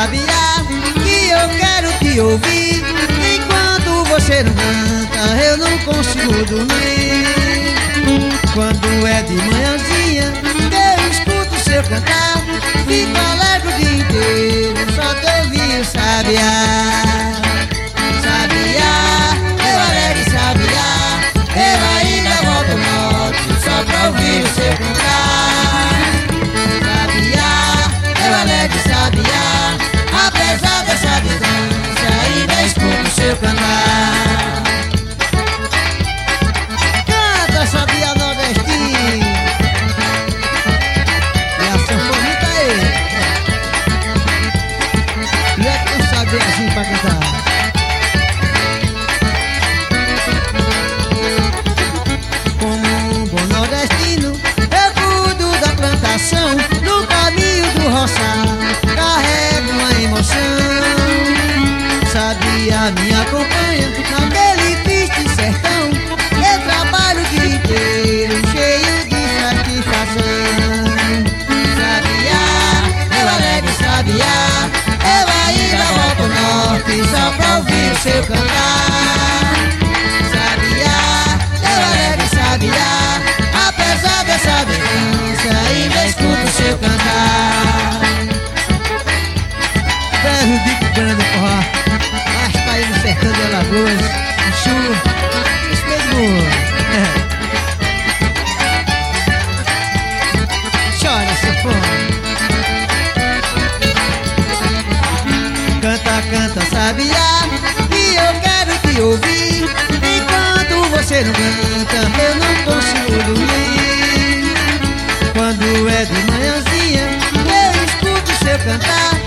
sabiá, que eu quero te ouvir. Enquanto você não canta, eu não consigo dormir. Quando é de manhãzinha, eu escuto seu cantar. Fico alegre o dia inteiro, só te ouvir o sabiá. Sabiá, eu alegre sabiá, eu ainda volto ao norte, só pra ouvir o seu cantar. Sabiá, eu alegre sabiá, apesar dessa distância, ainda escuto o seu cantar. Canta, sabiá nordestino, e a sanfonita aí. E é que um sabiazinho pra cantar. No caminho do roçar, carrego uma emoção. Sabiá me acompanha naquele triste sertão. Eu trabalho o dia inteiro, cheio de satisfação. Sabiá, eu alegre sabiá, eu ainda volto ao norte, só pra ouvir o seu cantar. Sabiá, eu alegre sabiá, apesar dessa distância, ainda escuto o seu cantar. Ferro de grande forró, mas tá aí no sertão de Alagoas, no sul, isso mesmo. Chora, sanfona. Canta, canta, sabiá, e eu quero te ouvir. Enquanto você não canta, eu não consigo dormir. Quando é de manhãzinha, eu escuto seu cantar.